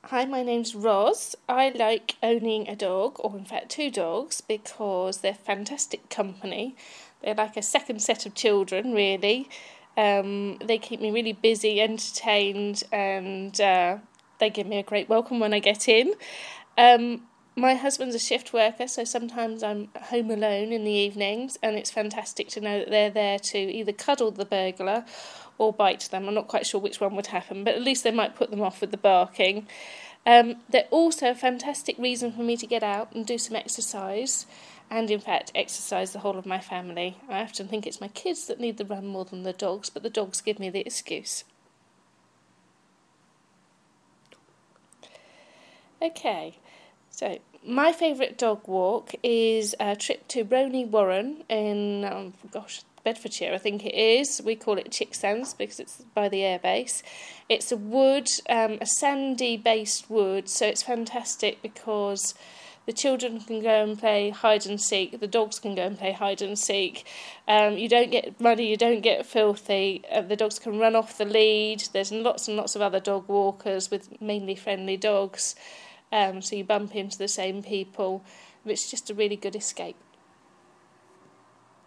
Hi, my name's Roz. I like owning a dog, or in fact two dogs, because they're fantastic company. They're like a second set of children, really. They keep me really busy, entertained, and they give me a great welcome when I get in. My husband's a shift worker, so sometimes I'm home alone in the evenings, and it's fantastic to know that they're there to either cuddle the burglar or bite them. I'm not quite sure which one would happen, but at least they might put them off with the barking. They're also a fantastic reason for me to get out and do some exercise, and in fact exercise the whole of my family. I often think it's my kids that need the run more than the dogs, but the dogs give me the excuse. Okay, so my favourite dog walk is a trip to Roney Warren in, Bedfordshire, I think it is. We call it Chicksands because it's by the airbase. It's a wood, a sandy-based wood, so it's fantastic because the children can go and play hide and seek. The dogs can go and play hide and seek. You don't get muddy, you don't get filthy. The dogs can run off the lead. There's lots and lots of other dog walkers with mainly friendly dogs. So you bump into the same people. It's just a really good escape.